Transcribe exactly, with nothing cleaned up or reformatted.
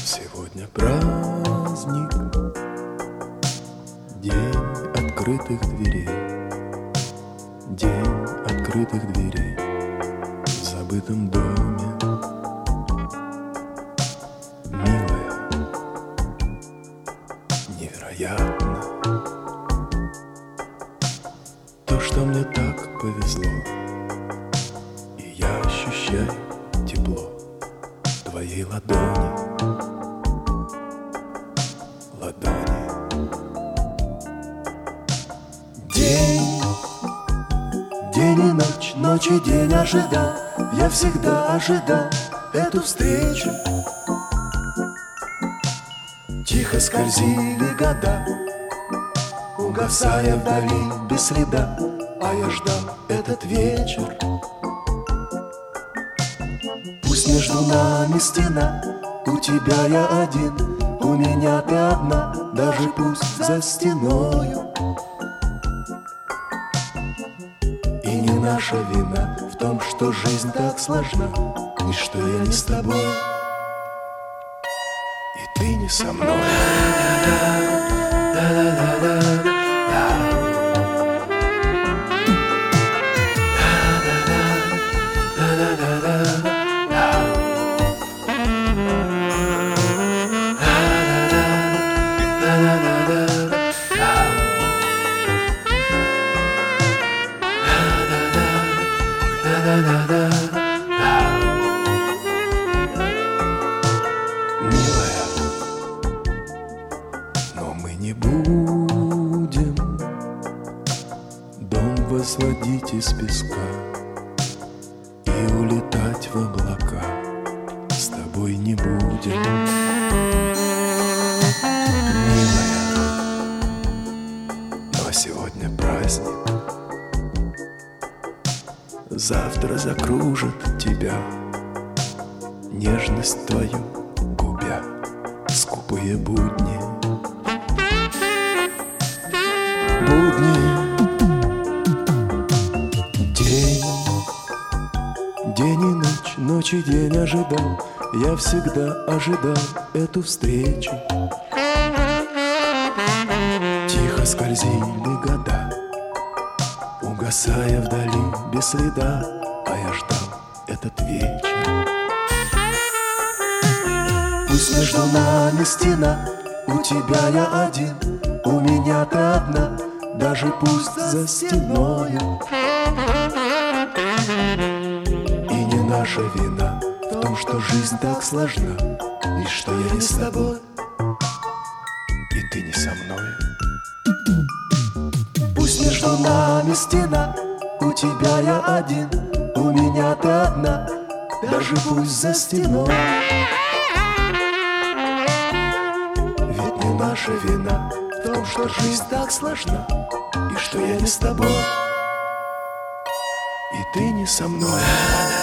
Сегодня праздник, день открытых дверей, день открытых дверей в забытом доме. Милая, невероятно то, что мне так повезло, и я ощущаю тепло твоей ладони. Ладони. День, день и ночь, ночь и день ожидал, я всегда ожидал эту встречу. Тихо скользили года, угасая вдали без следа, а я ждал этот вечер. Пусть между нами стена, у тебя я один, у меня ты одна, даже пусть за стеною. И не наша вина в том, что жизнь так сложна, и что я не с тобой, и ты не со мной. Милая, но мы не будем дом возводить из песка и улетать в облака. С тобой не будем, милая, но сегодня праздник. Завтра закружит тебя нежность твою губя, скупые будни. Будни. День, день и ночь, ночь и день ожидал, я всегда ожидал эту встречу. Тихо скользили года, угасая вдали без следа, а я ждал этот вечер. Пусть между нами стена, у тебя я один, у меня ты одна, даже пусть за стеною. И не наша вина в том, что жизнь так сложна, и что я не с тобой, и ты не со мной. Пусть между нами стена, у тебя я один, у меня ты одна, даже пусть за стеной. Ведь не наша вина в том, что жизнь так сложна, и что я не с тобой, и ты не со мной.